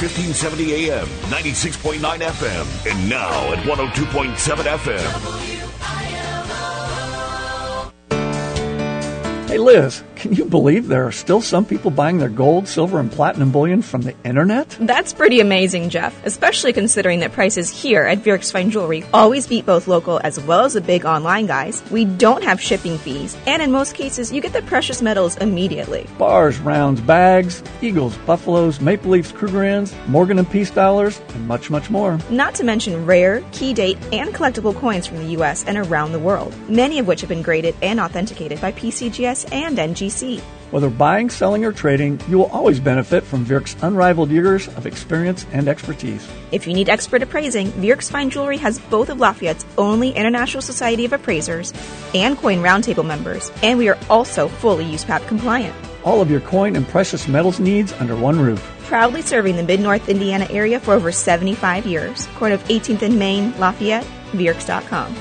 1570 AM, 96.9 FM, and now at 102.7 FM. Hey Liz, can you believe there are still some people buying their gold, silver, and platinum bullion from the internet? That's pretty amazing, Jeff, especially considering that prices here at Vierks Fine Jewelry always beat both local as well as the big online guys. We don't have shipping fees, and in most cases, you get the precious metals immediately. Bars, rounds, bags, eagles, buffaloes, maple leafs, Krugerrands, Morgan and Peace dollars, and much, much more. Not to mention rare, key date, and collectible coins from the U.S. and around the world, many of which have been graded and authenticated by PCGS and NGC. Whether buying, selling, or trading, you will always benefit from Vierks' unrivaled years of experience and expertise. If you need expert appraising, Vierks Fine Jewelry has both of Lafayette's only International Society of Appraisers and Coin Roundtable members, and we are also fully USPAP compliant. All of your coin and precious metals needs under one roof. Proudly serving the Mid-North Indiana area for over 75 years. Corner of 18th and Main, Lafayette, Vierks.com.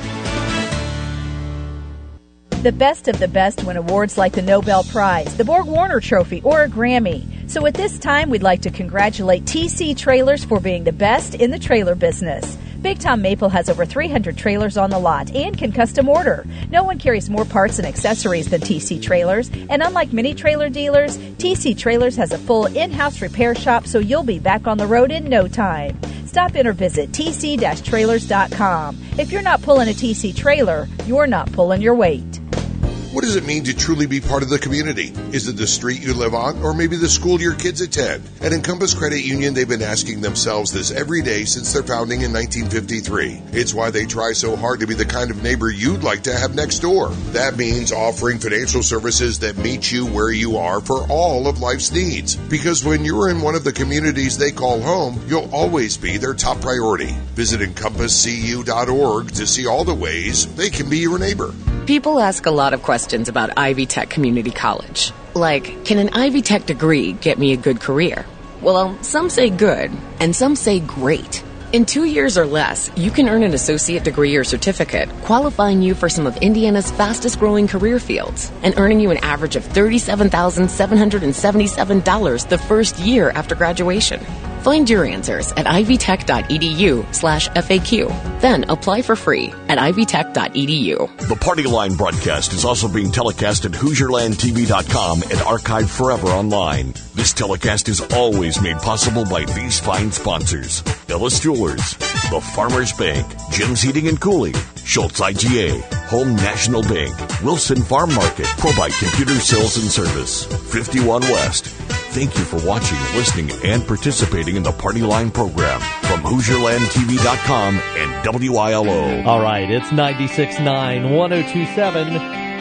The best of the best win awards like the Nobel Prize, the Borg Warner Trophy, or a Grammy. So at this time, we'd like to congratulate TC Trailers for being the best in the trailer business. Big Tom Maple has over 300 trailers on the lot and can custom order. No one carries more parts and accessories than TC Trailers, and unlike many trailer dealers, TC Trailers has a full in-house repair shop, so you'll be back on the road in no time. Stop in or visit tc-trailers.com. If you're not pulling a TC trailer, you're not pulling your weight. What does it mean to truly be part of the community? Is it the street you live on, or maybe the school your kids attend? At Encompass Credit Union, they've been asking themselves this every day since their founding in 1953. It's why they try so hard to be the kind of neighbor you'd like to have next door. That means offering financial services that meet you where you are for all of life's needs. Because when you're in one of the communities they call home, you'll always be their top priority. Visit EncompassCU.org to see all the ways they can be your neighbor. People ask a lot of questions about Ivy Tech Community College. Like, can an Ivy Tech degree get me a good career? Well, some say good, and some say great. In 2 years or less, you can earn an associate degree or certificate, qualifying you for some of Indiana's fastest-growing career fields, and earning you an average of $37,777 the first year after graduation. Find your answers at ivytech.edu/FAQ. Then apply for free at ivytech.edu. The Party Line broadcast is also being telecast at HoosierlandTV.com and archived forever online. This telecast is always made possible by these fine sponsors: Ellis Jewelers, The Farmers Bank, Jim's Heating and Cooling, Schultz IGA, Home National Bank, Wilson Farm Market, ProBite Computer Sales and Service, 51 West. Thank you for watching, listening, and participating in the Party Line program from HoosierlandTV.com and WILO. All right, it's 96.9, 102.7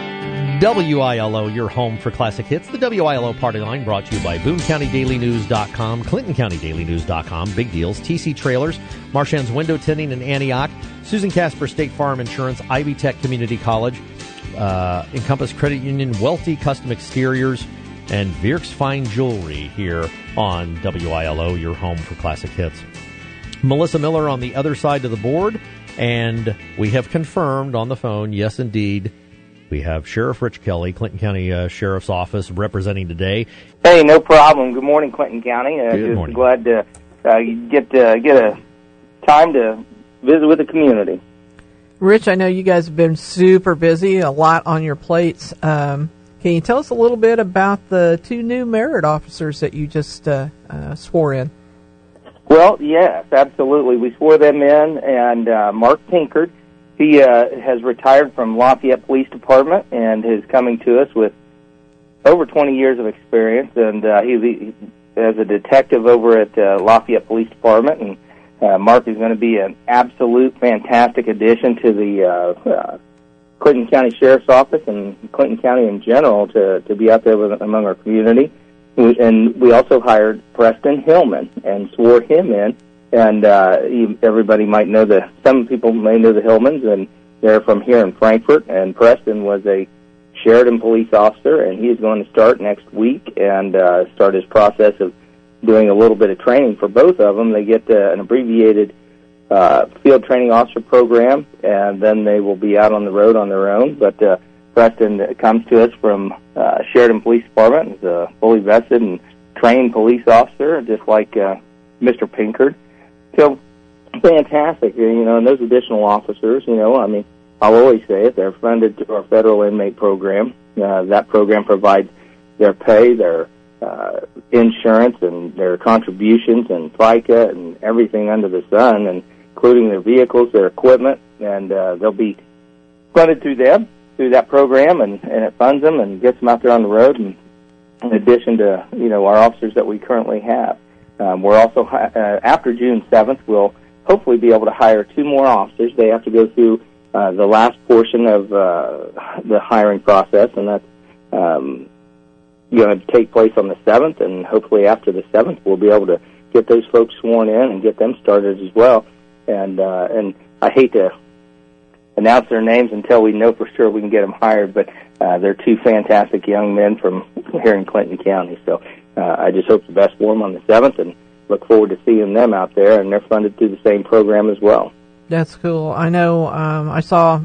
WILO, your home for classic hits. The WILO Party Line brought to you by BooneCountyDailyNews.com, ClintonCountyDailyNews.com, Big Deals, TC Trailers, Marchand's Window Tinting in Antioch, Susan Casper State Farm Insurance, Ivy Tech Community College, Encompass Credit Union, Welty Custom Exteriors, and Vierks Fine Jewelry here on WILO, your home for classic hits. Melissa Miller on the other side of the board, and we have confirmed on the phone, yes, indeed, we have Sheriff Rich Kelly, Clinton County Sheriff's Office, representing today. Hey, no problem. Good morning, Clinton County. Good morning. Glad to get a time to visit with the community. Rich, I know you guys have been super busy, a lot on your plates. Can you tell us a little bit about the two new merit officers that you just swore in? Well, yes, absolutely. We swore them in, and Mark Pinkard, he has retired from Lafayette Police Department and is coming to us with over 20 years of experience, and he as a detective over at Lafayette Police Department, and Mark is going to be an absolute fantastic addition to the Clinton County Sheriff's Office and Clinton County in general to be out there among our community. And we also hired Preston Hillman and swore him in. And everybody might know some people may know the Hillmans, and they're from here in Frankfort. And Preston was a Sheridan police officer, and he's going to start next week and start his process of doing a little bit of training for both of them. They get an abbreviated field training officer program, and then they will be out on the road on their own. But Preston comes to us from Sheridan Police Department. He's a fully vested and trained police officer, just like Mr. Pinkard. So fantastic, and those additional officers, I mean, I'll always say it, they're funded through our federal inmate program. That program provides their pay, their insurance, and their contributions, and FICA, and everything under the sun, and including their vehicles, their equipment, and they'll be funded through them, through that program, and it funds them and gets them out there on the road, and in addition to, our officers that we currently have. We're also, after June 7th, we'll hopefully be able to hire 2 more officers. They have to go through the last portion of the hiring process, and that's going to take place on the 7th, and hopefully after the 7th we'll be able to get those folks sworn in and get them started as well. And I hate to announce their names until we know for sure we can get them hired, but they're 2 fantastic young men from here in Clinton County. So I just hope the best for them on the 7th, and look forward to seeing them out there, and they're funded through the same program as well. That's cool. I know I saw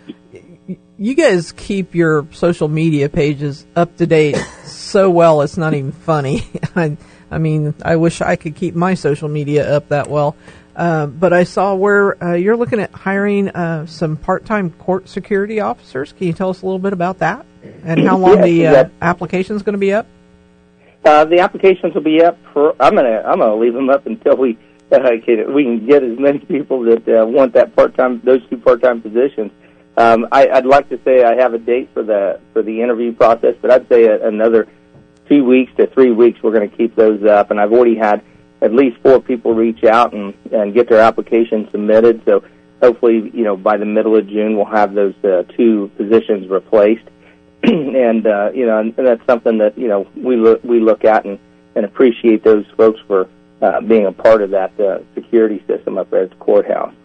you guys keep your social media pages up to date so well it's not even funny. I mean, I wish I could keep my social media up that well. But I saw where you're looking at hiring some part-time court security officers. Can you tell us a little bit about that and how long the application is going to be up? The applications will be up for. I'm gonna leave them up until we can get as many people that want that those 2 part-time positions. I'd like to say I have a date for the interview process, but I'd say another 2 weeks to 3 weeks we're going to keep those up, and I've already had at least 4 people reach out and get their application submitted. So hopefully, by the middle of June we'll have those 2 positions replaced. And and that's something that we look at and appreciate those folks for being a part of that security system up there at the courthouse.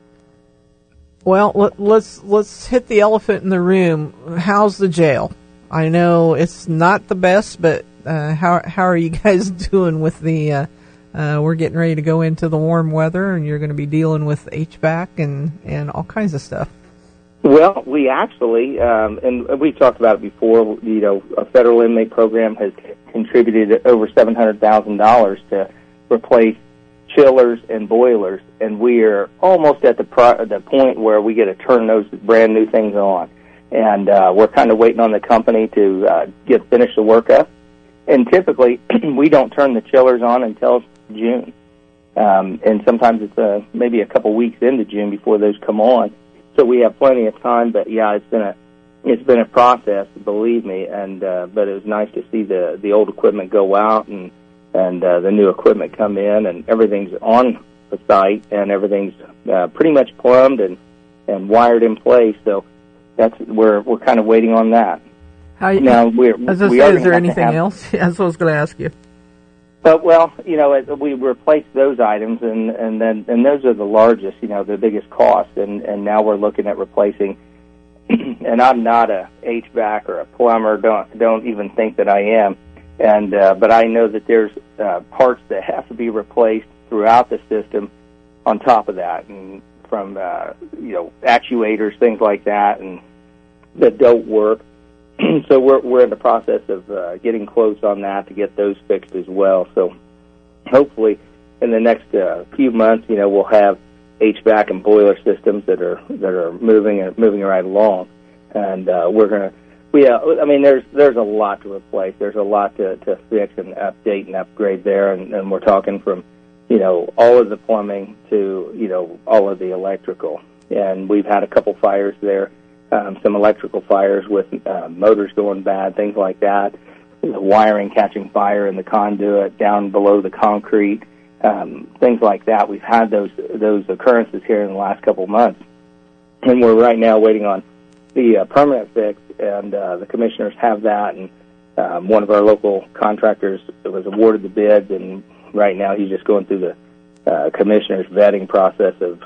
Well, let's hit the elephant in the room. How's the jail? I know it's not the best, but how are you guys doing with the? We're getting ready to go into the warm weather, and you're going to be dealing with HVAC and all kinds of stuff. Well, we actually, and we've talked about it before, a federal inmate program has contributed over $700,000 to replace chillers and boilers, and we are almost at the point where we get to turn those brand new things on. And we're kind of waiting on the company to finish the work up. And typically, we don't turn the chillers on until June. And sometimes it's maybe a couple weeks into June before those come on. So we have plenty of time, but yeah, it's been a process, believe me. And but it was nice to see the old equipment go out and the new equipment come in, and everything's on the site, and everything's pretty much plumbed and wired in place. So we're kind of waiting on that. Is there anything else? That's what I was going to ask you. But we replaced those items, and those are the largest, the biggest cost, and now we're looking at replacing. And I'm not a HVAC or a plumber. Don't even think that I am. And but I know that there's parts that have to be replaced throughout the system. On top of that, and from actuators, things like that, and that don't work. So we're in the process of getting quotes on that to get those fixed as well. So hopefully in the next few months, we'll have HVAC and boiler systems that are moving right along, and we're gonna. There's a lot to replace. There's a lot to fix and update and upgrade there, and we're talking from all of the plumbing to all of the electrical. And we've had a couple fires there. Some electrical fires with motors going bad, things like that, wiring catching fire in the conduit down below the concrete, things like that. We've had those occurrences here in the last couple of months, and we're right now waiting on the permanent fix, and the commissioners have that, and one of our local contractors was awarded the bids, and right now he's just going through the commissioner's vetting process of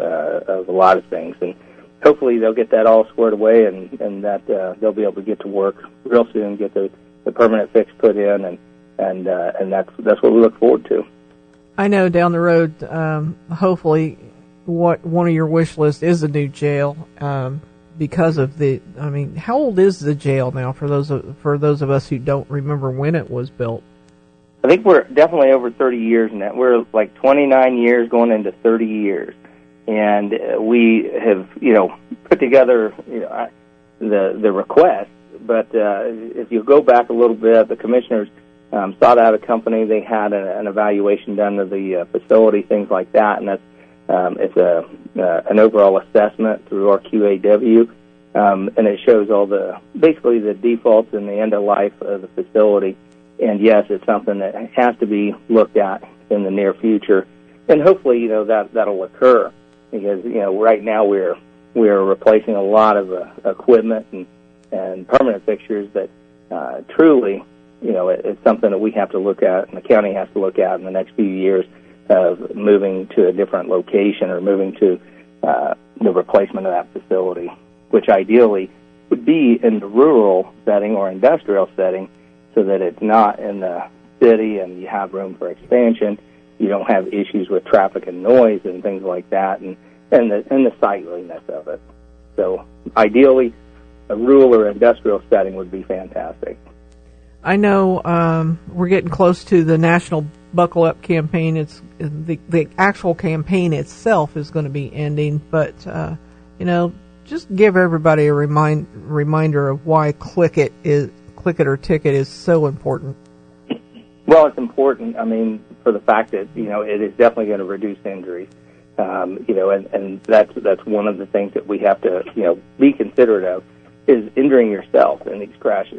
a lot of things, and hopefully they'll get that all squared away, and that they'll be able to get to work real soon and get the permanent fix put in, and that's what we look forward to. I know down the road, hopefully, one of your wish lists is a new jail, because of how old is the jail now? For those of us who don't remember when it was built. I think we're definitely over 30 years now. We're like 29 years going into 30 years. And we have, put together the request. But if you go back a little bit, the commissioners sought out a company. They had an evaluation done of the facility, things like that. And that's it's an overall assessment through our QAW. And it shows basically the defaults and the end of life of the facility. And yes, it's something that has to be looked at in the near future. And hopefully, that'll occur. Because right now we're replacing a lot of equipment and permanent fixtures that truly it's something that we have to look at and the county has to look at in the next few years of moving to a different location or moving to the replacement of that facility, which ideally would be in the rural setting or industrial setting, so that it's not in the city and you have room for expansion. You don't have issues with traffic and noise and things like that, and the sightliness of it. So ideally, a rural or industrial setting would be fantastic. I know we're getting close to the National Buckle Up campaign. It's the actual campaign itself is going to be ending, but just give everybody a reminder of why Click It or Ticket is so important. Well, it's important. I mean, for the fact that it is definitely going to reduce injuries. And that's one of the things that we have to be considerate of is injuring yourself in these crashes.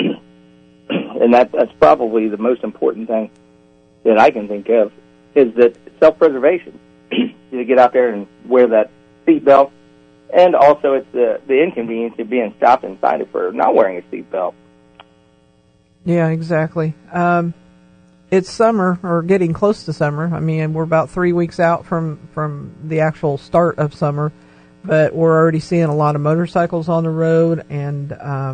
And that's probably the most important thing that I can think of is that self-preservation. You get out there and wear that seatbelt, and also it's the inconvenience of being stopped inside it for not wearing a seatbelt. Yeah, exactly. It's summer, or getting close to summer. I mean, we're about 3 weeks out from the actual start of summer, but we're already seeing a lot of motorcycles on the road, and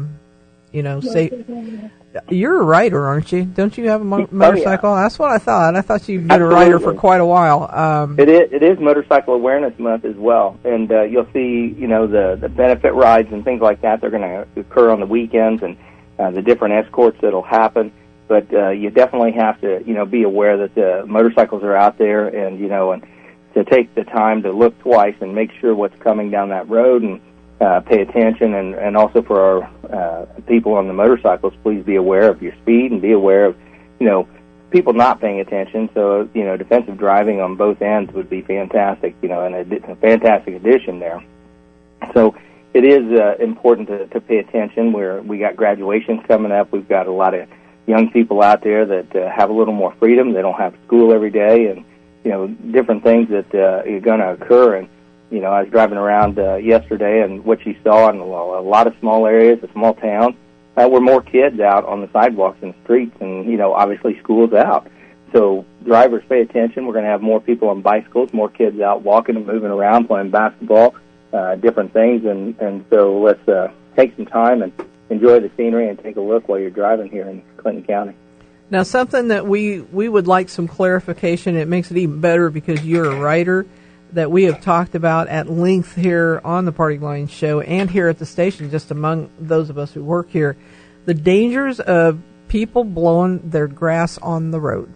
you're a rider, aren't you? Don't you have a motorcycle? Oh, yeah. That's what I thought. I thought you'd been a rider for quite a while. It is Motorcycle Awareness Month as well, and you'll see the benefit rides and things like that. They're going to occur on the weekends, and the different escorts that'll happen. But you definitely have to be aware that the motorcycles are out there, and and to take the time to look twice and make sure what's coming down that road and pay attention, and also for our people on the motorcycles, please be aware of your speed and be aware of people not paying attention. So defensive driving on both ends would be fantastic, and a fantastic addition there. So it is important to pay attention. We got graduations coming up. We've got a lot of young people out there that have a little more freedom. They don't have school every day, and different things that are going to occur. And I was driving around yesterday, and what you saw in a lot of small areas, a small town, were more kids out on the sidewalks and streets, and obviously school's out. So drivers, pay attention. We're going to have more people on bicycles, more kids out walking and moving around, playing basketball, different things, and so let's take some time and enjoy the scenery and take a look while you're driving here in Clinton County. Now, something that we would like some clarification, it makes it even better because you're a writer, that we have talked about at length here on the Party Line Show and here at the station, just among those of us who work here, the dangers of people blowing their grass on the road.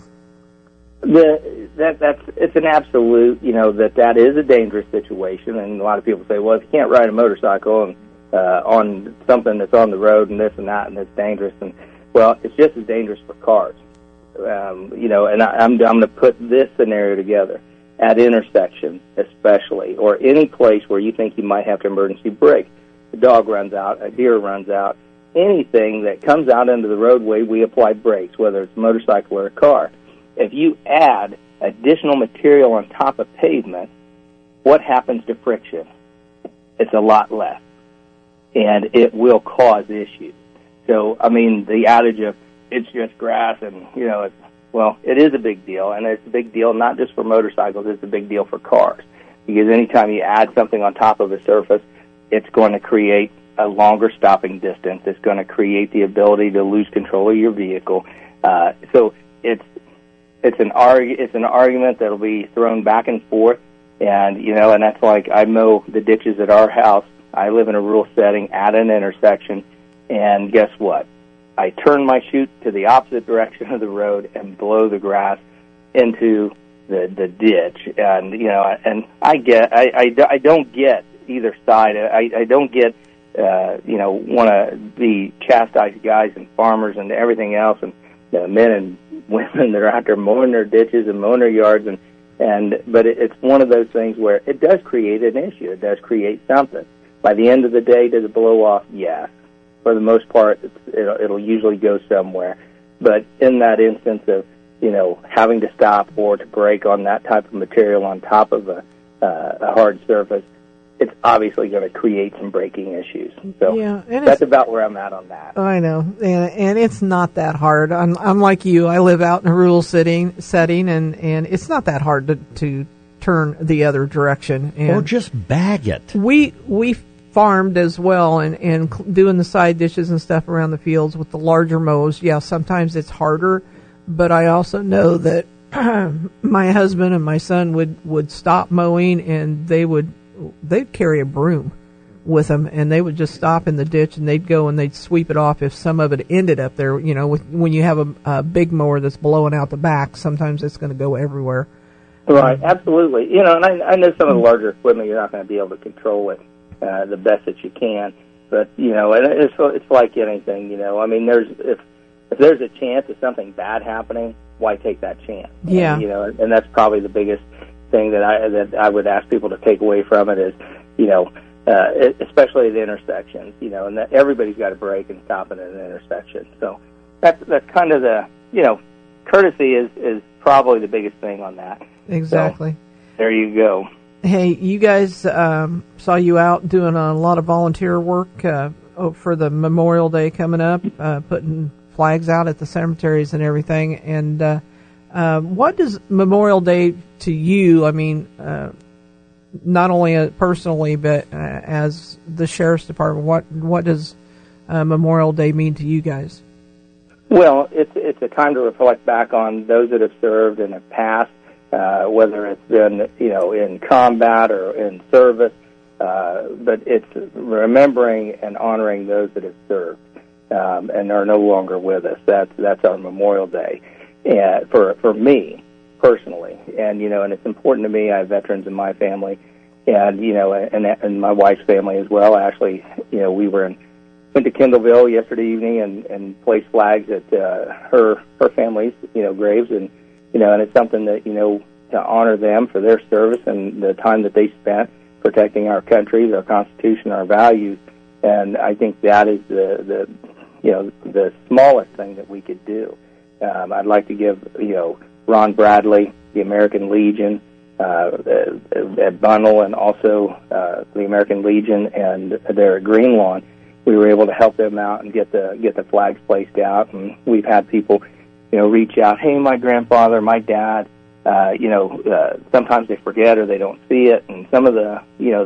It's an absolute, that is a dangerous situation, and a lot of people say, well, if you can't ride a motorcycle and on something that's on the road and this and that, and it's dangerous, and well, it's just as dangerous for cars, and I'm going to put this scenario together at intersections, especially, or any place where you think you might have to emergency brake. A dog runs out, a deer runs out, anything that comes out into the roadway, we apply brakes, whether it's a motorcycle or a car. If you add additional material on top of pavement, what happens to friction? It's a lot less, and it will cause issues. So, I mean, the adage of it's just grass and, it is a big deal, and it's a big deal not just for motorcycles, it's a big deal for cars. Because anytime you add something on top of a surface, it's going to create a longer stopping distance. It's going to create the ability to lose control of your vehicle. So it's an argument that'll be thrown back and forth, and and that's like I mow the ditches at our house. I live in a rural setting at an intersection, and guess what? I turn my chute to the opposite direction of the road and blow the grass into the ditch. And and I don't get either side. I don't get want to be chastised guys and farmers and everything else, and men and women that are out there mowing their ditches and mowing their yards, but it's one of those things where it does create an issue. It does create something. By the end of the day, does it blow off? Yes. For the most part, it'll usually go somewhere. But in that instance of having to stop or to brake on that type of material on top of a hard surface, it's obviously going to create some braking issues. So that's about where I'm at on that. I know, and it's not that hard. I'm like you. I live out in a rural setting, and it's not that hard to turn the other direction. And or just bag it. We farmed as well, and doing the side dishes and stuff around the fields with the larger mows. Yeah, sometimes it's harder, but I also know that my husband and my son would stop mowing, and they'd carry a broom with them, and they would just stop in the ditch, and they'd go and they'd sweep it off if some of it ended up there. When you have a big mower that's blowing out the back, sometimes it's going to go everywhere. Right, absolutely. And I know some of the larger equipment you're not going to be able to control it the best that you can, but and it's like anything. I mean, if there's a chance of something bad happening, why take that chance? Yeah. And that's probably the biggest thing that I would ask people to take away from it is, especially at the intersections, and that everybody's got to brake and stop at an intersection. So that's kind of the, courtesy is probably the biggest thing on that. Exactly. So, there you go. Hey, you guys saw you out doing a lot of volunteer work for the Memorial Day coming up, putting flags out at the cemeteries and everything. And what does Memorial Day to you, I mean, not only personally, but as the Sheriff's Department, what does Memorial Day mean to you guys? Well, it's a time to reflect back on those that have served and have passed, whether it's been, in combat or in service, but it's remembering and honoring those that have served and are no longer with us. That's our Memorial Day. For me personally, and it's important to me. I have veterans in my family, and and my wife's family as well. Actually, we went to Kendallville yesterday evening and placed flags at her family's graves, and and it's something that to honor them for their service and the time that they spent protecting our country, our Constitution, our values. And I think that is the smallest thing that we could do. I'd like to give, Ron Bradley, the American Legion, at Bunnell, and also the American Legion and there at Greenlawn. We were able to help them out and get the flags placed out. And we've had people, reach out, hey, my grandfather, my dad, sometimes they forget or they don't see it. And some of the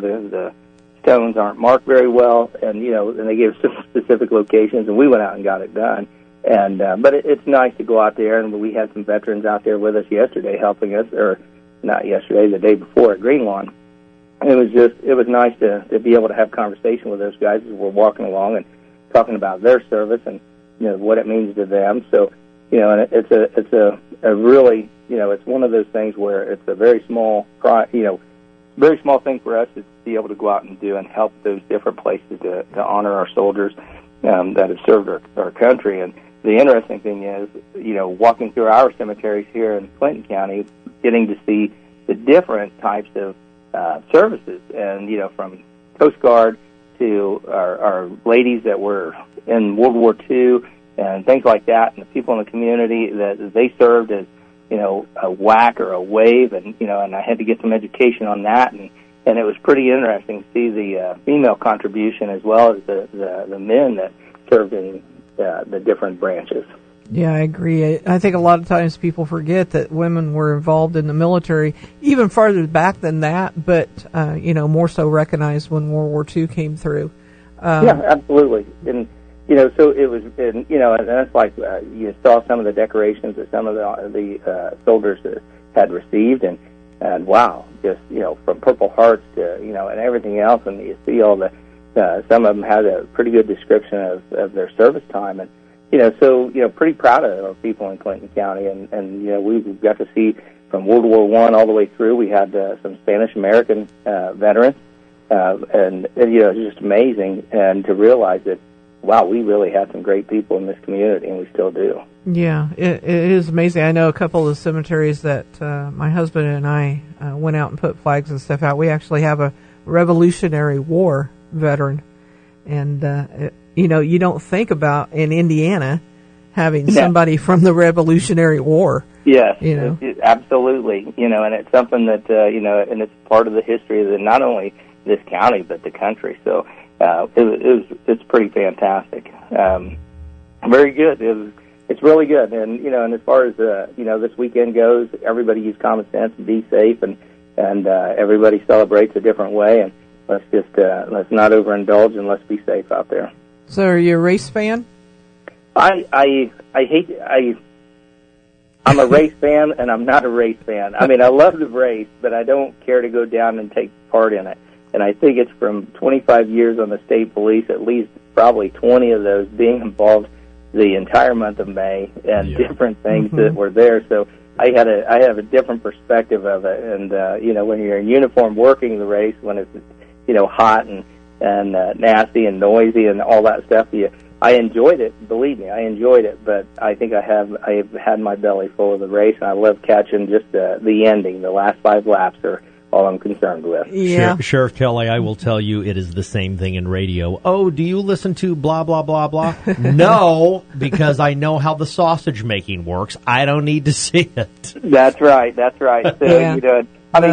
stones aren't marked very well. And, and they gave us some specific locations, and we went out and got it done. And but it's nice to go out there, and we had some veterans out there with us yesterday helping us, or not yesterday, the day before at Greenlawn. And it was nice to be able to have conversation with those guys as we're walking along and talking about their service and what it means to them. So and it's a really it's one of those things where it's a very small very small thing for us to be able to go out and do and help those different places to honor our soldiers that have served our country. And the interesting thing is, walking through our cemeteries here in Clinton County, getting to see the different types of services, and from Coast Guard to our ladies that were in World War II and things like that, and the people in the community that they served as a whack or a wave, and and I had to get some education on that, and it was pretty interesting to see the female contribution as well as the men that served in the different branches. Yeah, I agree. I think a lot of times people forget that women were involved in the military even farther back than that, but, more so recognized when World War II came through. Yeah, absolutely. And, so it was, and that's like you saw some of the decorations that some of the soldiers had received, and wow, just, from Purple Hearts to, and everything else, and you see all the, some of them had a pretty good description of their service time, and, pretty proud of our people in Clinton County, and we've got to see from World War I all the way through. We had some Spanish American veterans, and it's just amazing, and to realize that, wow, we really had some great people in this community, and we still do. Yeah, it is amazing. I know a couple of cemeteries that my husband and I went out and put flags and stuff out. We actually have a Revolutionary War veteran, and you don't think about in Indiana having somebody from the Revolutionary War. Yes, absolutely. And it's something that and it's part of the history of not only this county but the country. So it's pretty fantastic. Very good. It's really good. And as far as this weekend goes, everybody use common sense and be safe, and everybody celebrates a different way. And let's not overindulge, and let's be safe out there. So, are you a race fan? I'm a race fan, and I'm not a race fan. I mean, I love the race, but I don't care to go down and take part in it. And I think it's from 25 years on the state police, at least probably 20 of those being involved the entire month of May, and different things that were there. So I have a different perspective of it. And when you're in uniform working the race, when it's hot and nasty and noisy and all that stuff, I enjoyed it. Believe me, I enjoyed it. But I think I've had my belly full of the race, and I love catching just the ending. The last 5 laps are all I'm concerned with. Yeah. Sheriff Kelly, I will tell you it is the same thing in radio. Oh, do you listen to blah, blah, blah, blah? No, because I know how the sausage making works. I don't need to see it. That's right. So,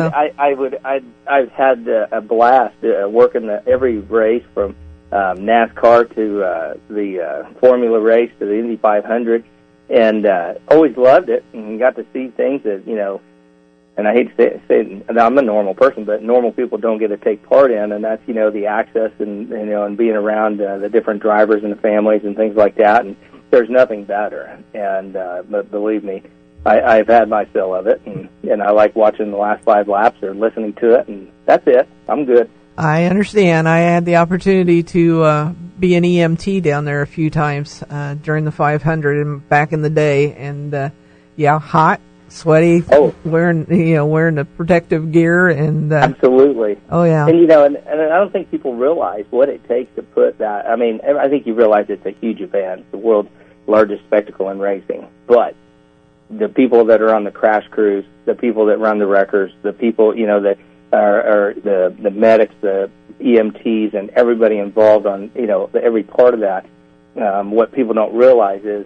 I've had a blast working every race from NASCAR to the Formula race to the Indy 500, and always loved it, and got to see things that, and I hate to say it, I'm a normal person, but normal people don't get to take part in, and that's, the access and, and being around the different drivers and the families and things like that, and there's nothing better. And but believe me, I've had my fill of it, and I like watching the last 5 laps or listening to it, and that's it. I'm good. I understand. I had the opportunity to be an EMT down there a few times during the 500 and back in the day, and hot, sweaty, wearing the protective gear, and absolutely. Oh yeah. And and I don't think people realize what it takes to put that. I mean, I think you realize it's a huge event, the world's largest spectacle in racing, but the people that are on the crash crews, the people that run the wreckers, the people that are the medics, the EMTs, and everybody involved on every part of that. What people don't realize is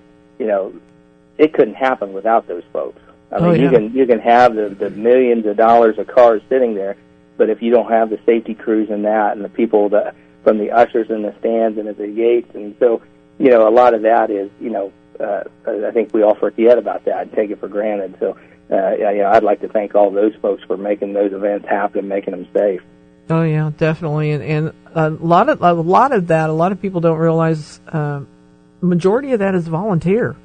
it couldn't happen without those folks. I mean, you can have the millions of dollars of cars sitting there, but if you don't have the safety crews and that, and the people from the ushers in the stands and at the gates, and so a lot of that is I think we all forget about that and take it for granted. So I'd like to thank all those folks for making those events happen, making them safe. Oh yeah, definitely, and a lot of that. A lot of people don't realize. Majority of that is volunteer.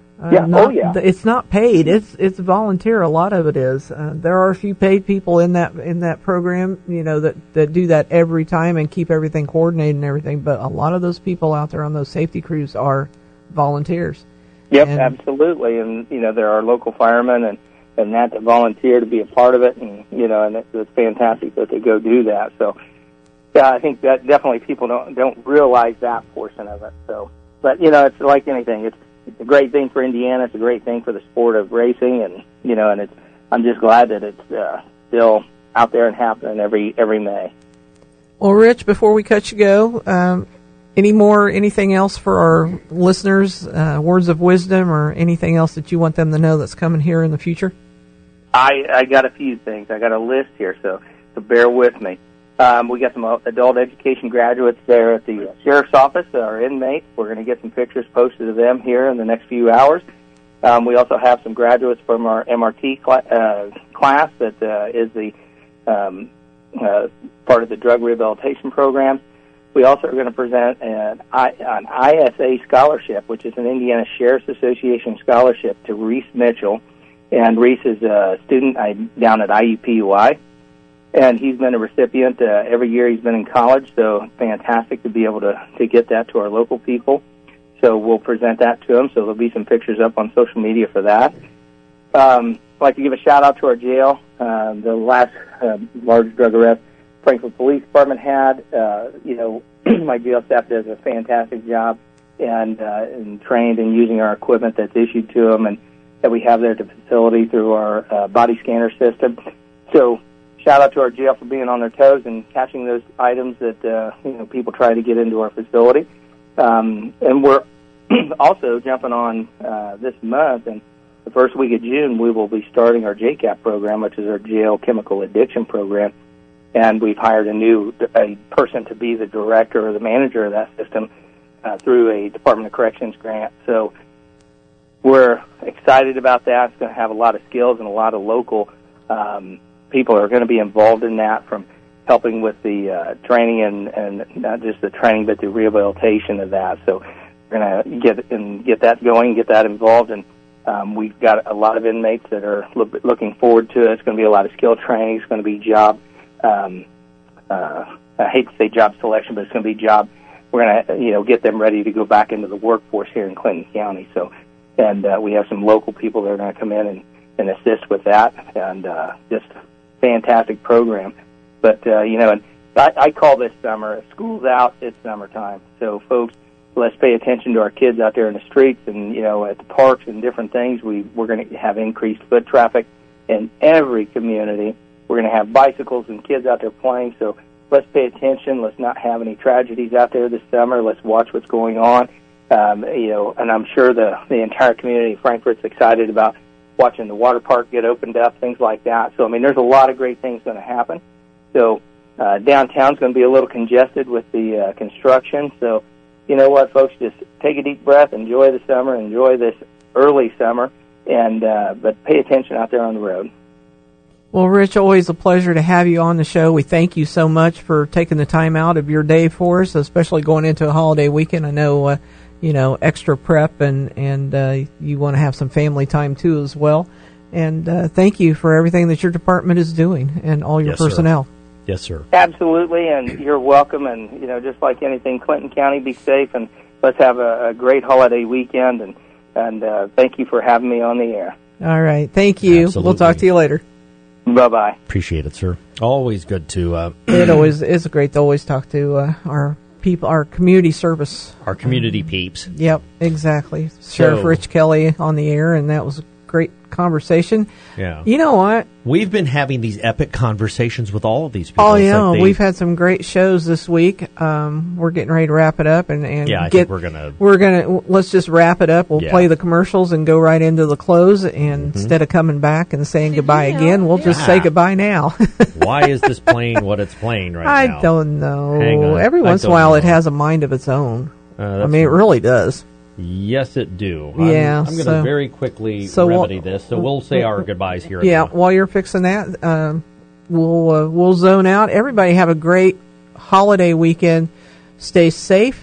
It's not paid. It's volunteer. A lot of it is. There are a few paid people in that program, that do that every time and keep everything coordinated and everything. But a lot of those people out there on those safety crews are volunteers. Yep, absolutely. And there are local firemen and that volunteer to be a part of it, and and it's fantastic that they go do that. So I think that definitely people don't realize that portion of it. So, but it's like anything. It's a great thing for Indiana. It's a great thing for the sport of racing, and and I'm just glad that it's still out there and happening every May. Well, Rich, before we cut you go, anything else for our listeners? Words of wisdom or anything else that you want them to know that's coming here in the future? I got a few things. I got a list here, so bear with me. We got some adult education graduates there at the sheriff's office, our inmates. We're going to get some pictures posted of them here in the next few hours. We also have some graduates from our MRT class that is the part of the drug rehabilitation program. We also are going to present an ISA scholarship, which is an Indiana Sheriff's Association scholarship to Reese Mitchell. And Reese is a student down at IUPUI. And he's been a recipient every year he's been in college, so fantastic to be able to get that to our local people. So we'll present that to them. So there'll be some pictures up on social media for that. I'd like to give a shout-out to our jail. The last large drug arrest Frankfort Police Department had. My jail staff does a fantastic job and trained in using our equipment that's issued to them and that we have there at the facility through our body scanner system. So shout-out to our jail for being on their toes and catching those items that people try to get into our facility. And we're also jumping on this month, and the first week of June, we will be starting our JCAP program, which is our jail chemical addiction program. And we've hired a person to be the director or the manager of that system through a Department of Corrections grant. So we're excited about that. It's going to have a lot of skills and a lot of local people are going to be involved in that, from helping with the training and not just the training, but the rehabilitation of that. So we're going to get that going, get that involved, and we've got a lot of inmates that are looking forward to it. It's going to be a lot of skill training. It's going to be job. I hate to say job selection, but it's going to be job. We're going to get them ready to go back into the workforce here in Clinton County. So, and we have some local people that are going to come in and assist with that, and just fantastic program. But and I call this summer. If school's out, it's summertime. So, folks, let's pay attention to our kids out there in the streets and at the parks and different things. We're going to have increased foot traffic in every community. We're going to have bicycles and kids out there playing. So let's pay attention. Let's not have any tragedies out there this summer. Let's watch what's going on. And I'm sure the entire community of Frankfort's excited about watching the water park get opened up, things like that. So, there's a lot of great things going to happen. So downtown's going to be a little congested with the construction. So, you know what, folks, just take a deep breath, enjoy the summer, enjoy this early summer, and but pay attention out there on the road. Well, Rich, always a pleasure to have you on the show. We thank you so much for taking the time out of your day for us, especially going into a holiday weekend. I know, extra prep and you want to have some family time too as well. And thank you for everything that your department is doing and all your personnel. Sir. Yes, sir. Absolutely, and you're welcome. And, just like anything, Clinton County, be safe, and let's have a great holiday weekend. And thank you for having me on the air. All right. Thank you. Absolutely. We'll talk to you later. Bye-bye. Appreciate it, sir. Always good to... It always is great to always talk to our people, our community service. Our community peeps. Yep, exactly. Sheriff Rich Kelly on the air, and that was a great conversation. Yeah. You know what? We've been having these epic conversations with all of these people. Oh, yeah. We've had some great shows this week. We're getting ready to wrap it up. And I think we're going to... Let's just wrap it up. We'll play the commercials and go right into the close. And instead of coming back and saying goodbye again, we'll just say goodbye now. Why is this playing what it's playing right now? I don't know. Hang on. Every once in a while, it has a mind of its own. It really does. Yes, it do. Yeah, I'm going to very quickly remedy this. So we'll say our goodbyes here. Yeah, while you're fixing that, we'll zone out. Everybody have a great holiday weekend. Stay safe.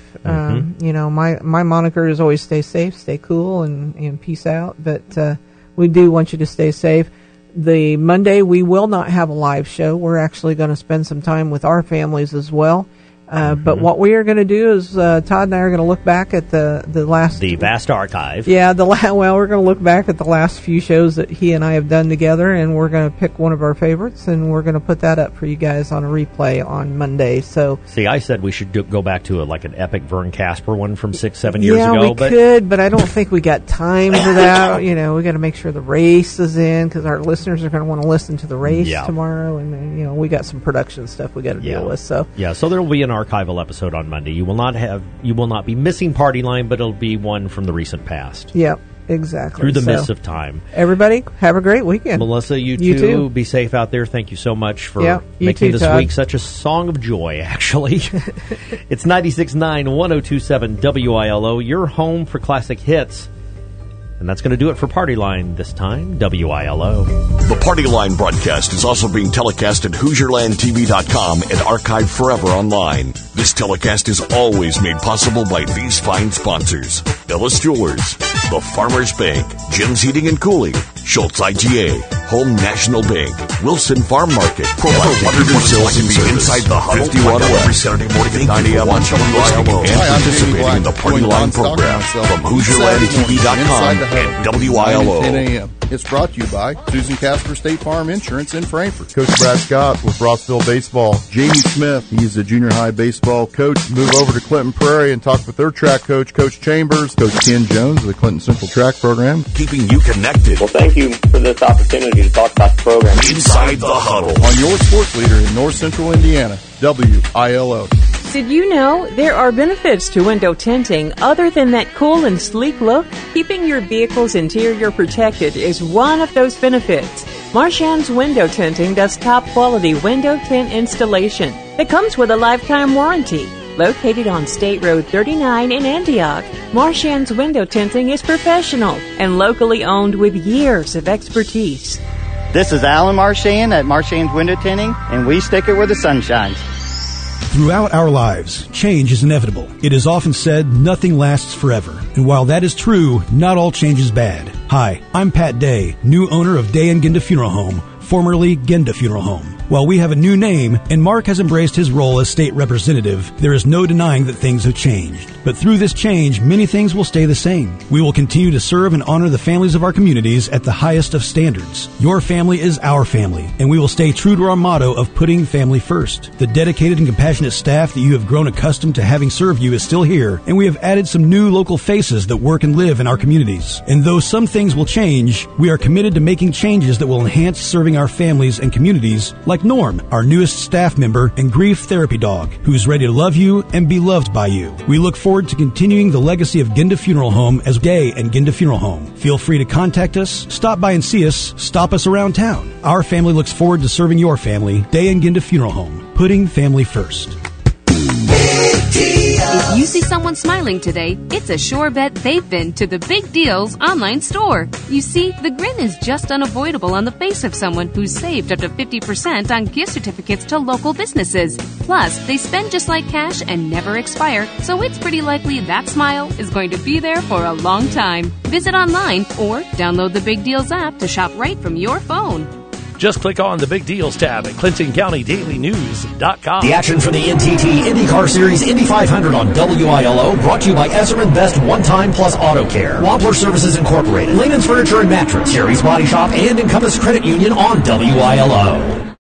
My moniker is always stay safe, stay cool, and peace out. But we do want you to stay safe. The Monday, we will not have a live show. We're actually going to spend some time with our families as well. But what we are going to do is Todd and I are going to look back at the vast archive. Yeah, we're going to look back at the last few shows that he and I have done together, and we're going to pick one of our favorites, and we're going to put that up for you guys on a replay on Monday. So, see, I said we should go back to an epic Vern Casper one from 6-7 years ago. Yeah, we could, but I don't think we got time for that. We got to make sure the race is in because our listeners are going to want to listen to the race tomorrow, and we got some production stuff we got to deal with. So so there will be an archival episode on Monday. You will not be missing Party Line, but it'll be one from the recent past. Yep, exactly. Through the mists of time. Everybody, have a great weekend. Melissa, you too. Be safe out there. Thank you so much for making this week such a song of joy, actually. It's 96.9, 102.7 WILO, your home for classic hits. And that's going to do it for Party Line this time, WILO. The Party Line broadcast is also being telecast at HoosierLandTV.com and archived forever online. This telecast is always made possible by these fine sponsors: Ellis Jewelers, The Farmers Bank, Jim's Heating and Cooling, Schultz IGA, Home National Bank, Wilson Farm Market, Proactive Human Services, Inside the Huddle, 51 every Saturday morning at 9 a.m. on WILO, and participating in the Party Line program from HoosierLandTV.com and WILO. 10 a.m. It's brought to you by Susan Casper State Farm Insurance in Frankfort. Coach Brad Scott with Rossville Baseball. Jamie Smith, he's the junior high baseball coach. Move over to Clinton Prairie and talk with their track coach, Coach Chambers. Coach Ken Jones of the Clinton Central Track Program. Keeping you connected. Well, thank you for this opportunity to talk about the program. Inside the Huddle. On your sports leader in North Central Indiana, WILO. Did you know there are benefits to window tinting other than that cool and sleek look? Keeping your vehicle's interior protected is one of those benefits. Marchand's Window Tinting does top quality window tint installation that comes with a lifetime warranty. Located on State Road 39 in Antioch, Marchand's Window Tinting is professional and locally owned with years of expertise. This is Alan Marchand at Marchand's Window Tinting, and we stick it where the sun shines. Throughout our lives, change is inevitable. It is often said nothing lasts forever. And while that is true, not all change is bad. Hi, I'm Pat Day, new owner of Day and Genda Funeral Home, formerly Genda Funeral Home. While we have a new name and Mark has embraced his role as state representative, there is no denying that things have changed. But through this change, many things will stay the same. We will continue to serve and honor the families of our communities at the highest of standards. Your family is our family, and we will stay true to our motto of putting family first. The dedicated and compassionate staff that you have grown accustomed to having serve you is still here, and we have added some new local faces that work and live in our communities. And though some things will change, we are committed to making changes that will enhance serving our families and communities, like Norm, our newest staff member and grief therapy dog, who's ready to love you and be loved by you. We look forward to continuing the legacy of Genda Funeral Home as Day and Genda Funeral Home. Feel free to contact us, stop by and see us, stop us around town. Our family looks forward to serving your family. Day and Genda Funeral Home, putting family first. If you see someone smiling today, it's a sure bet they've been to the Big Deals online store. You see, the grin is just unavoidable on the face of someone who's saved up to 50% on gift certificates to local businesses. Plus, they spend just like cash and never expire, so it's pretty likely that smile is going to be there for a long time. Visit online or download the Big Deals app to shop right from your phone. Just click on the Big Deals tab at ClintonCountyDailyNews.com. The action from the NTT IndyCar Series Indy 500 on WILO, brought to you by Ezerman Best One Time Plus Auto Care, Wampler Services Incorporated, Lehman's Furniture and Mattress, Jerry's Body Shop, and Encompass Credit Union on WILO.